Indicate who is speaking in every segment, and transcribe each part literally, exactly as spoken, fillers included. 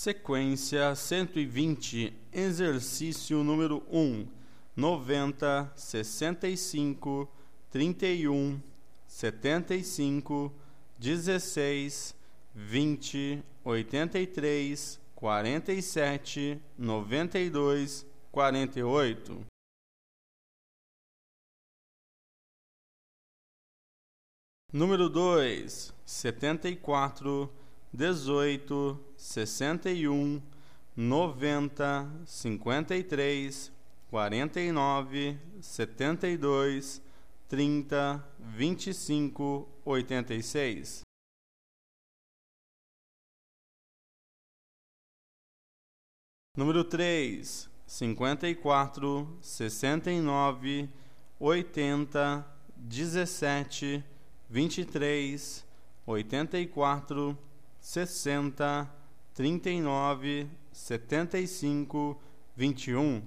Speaker 1: Sequência cento e vinte, exercício número um, noventa, sessenta e cinco, trinta e um, setenta e cinco, dezesseis, vinte, oitenta e três, quarenta e sete, noventa e dois, quarenta e oito. Número dois, setenta e quatro, dezoito, sessenta e um, noventa, cinquenta e três, quarenta e nove, setenta e dois, trinta, vinte e cinco, oitenta e seis. Número três, cinquenta e quatro, sessenta e nove, oitenta, dezessete, vinte e três, oitenta e quatro, sessenta, trinta e nove, setenta e cinco, vinte e um.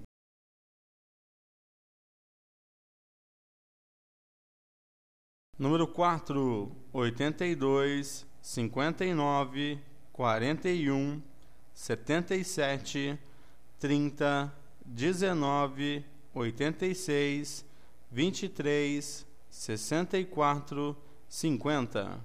Speaker 1: Número quatro, oitenta e dois, cinquenta e nove, quarenta e um, setenta e sete, trinta, dezenove, oitenta e seis, vinte e três, sessenta e quatro, cinquenta.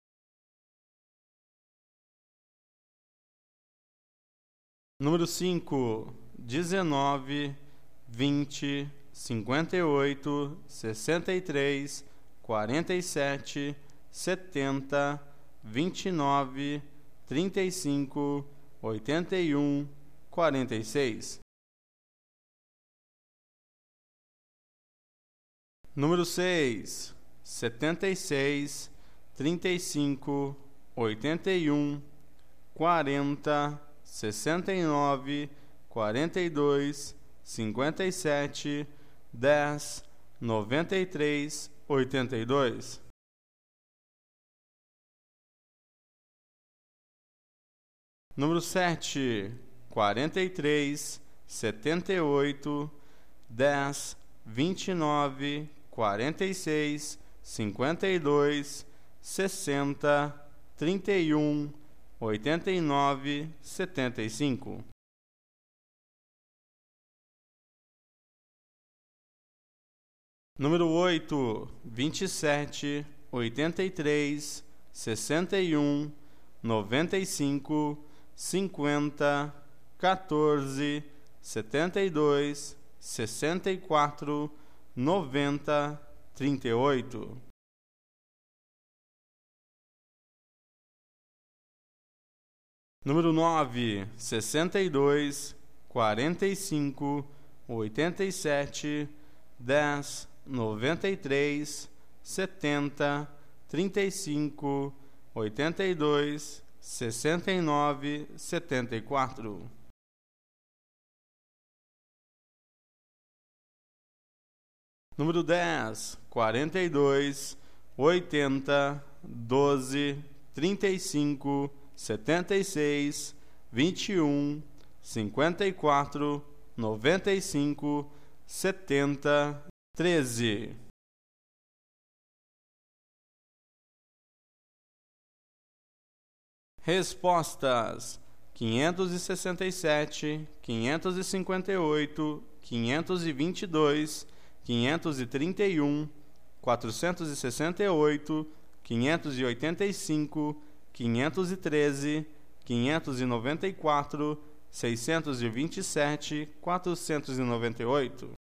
Speaker 1: Número cinco, dezenove, vinte, cinquenta e oito, sessenta e três, quarenta e sete, setenta, vinte e nove, trinta e cinco, oitenta e um, quarenta e seis. Número seis, setenta e seis, trinta e cinco, oitenta e um, quarenta, sessenta e nove, quarenta e dois, cinquenta e sete, dez, noventa e três, oitenta e dois. Número sete, quarenta e três, setenta e oito, dez, vinte e nove, quarenta e seis, cinquenta e dois, sessenta, trinta e um, oitenta e nove, setenta e cinco. Número oito, vinte e sete, oitenta e três, sessenta e um, noventa e cinco, cinquenta, quatorze, setenta e dois, sessenta e quatro, noventa, trinta e oito. Número nove, sessenta e dois, quarenta e cinco, oitenta e sete, dez, noventa e três, setenta, trinta e cinco, oitenta e dois, sessenta e nove, setenta e quatro. Número dez, quarenta e dois, oitenta, doze, trinta e cinco, setenta e seis, vinte e um, cinquenta e quatro, noventa e cinco, setenta, treze. Respostas: quinhentos e sessenta e sete, quinhentos e cinquenta e oito, quinhentos e vinte e dois, quinhentos e trinta e um, quatrocentos e sessenta e oito, quinhentos e oitenta e cinco, quinhentos e treze, quinhentos e noventa e quatro, seiscentos e vinte e sete, quatrocentos e noventa e oito.